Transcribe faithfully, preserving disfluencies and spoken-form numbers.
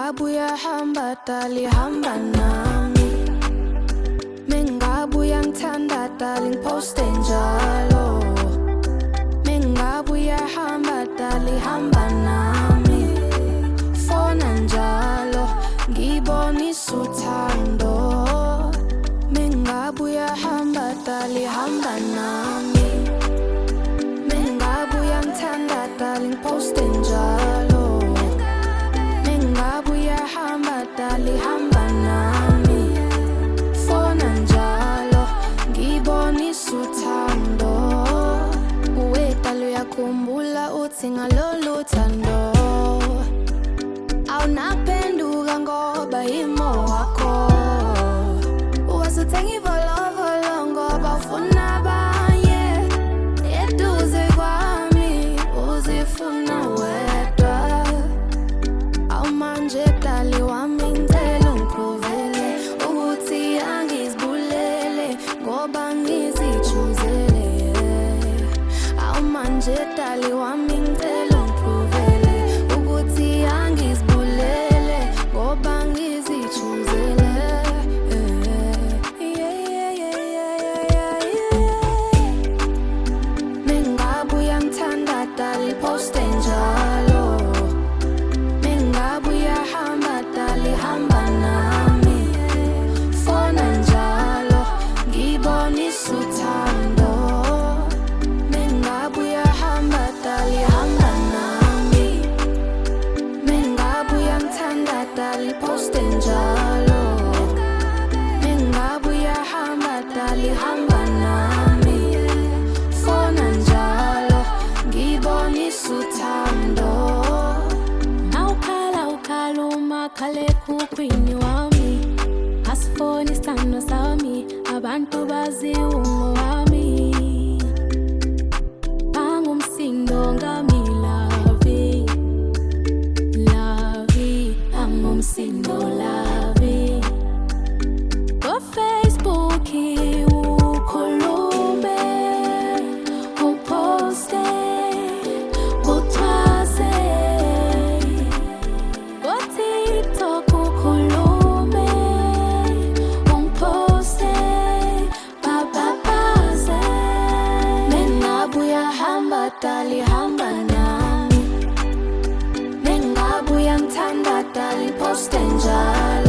Mengabuya hamba tali hamba nami, mengabuya ngithanda darling post njalo, mengabuya hamba tali hamba nami, fona njalo ngibonisa uthando, mengabuya hamba tali hamba nami, mengabuya ngithanda darling post njalo, mengabuya hamba tali hamba nami, fona njalo ngibonisa uthando, uwetalo uyakhumbula uthi ngalolu thando awunaphenduka ngoba imo wakho, wasuthenga ivolovolo ngoba ufuna abanye, eduze kwami uzifuna wedwa, awumanje dali wami ngicela ungiprovele ukuthi angizibulele ngoba ngizijuzele, awumanje dali wami ngicela ungiprovele ukuthi angizibulele ngoba ngizijuzele. Mengabuya ngithanda dali post njalo, mengabuya hamba dali hamba nami, fona njalo ngibonisa uthando, mengabuya hamba dali hamba nami, mengabuya ngithanda dali post njalo, mengabuya hamba dali hamba nami, fona njalo ngibonisa uthando. Nawukhala ukhala umakhalekhukhwini wami, asifoni isithando sami, abantu baziwa ungowami, bangumsindo ngami lavi, lavi, bangumsindo lavi. Ko-Facebook ukhulume, uposte, uthwase, ko-TikTok ukhulume, ungiposte, bababaze. Mengabuya hamba dali hamba nami, mengabuya ngithanda dali post njalo.